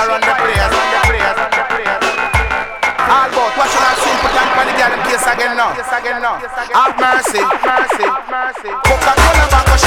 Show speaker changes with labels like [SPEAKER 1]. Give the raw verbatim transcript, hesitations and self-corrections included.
[SPEAKER 1] fire on the place, on the place, on the place. All about watching our simple tank for the girl in case again now. Have mercy, have mercy, have mercy. Coca-Cola back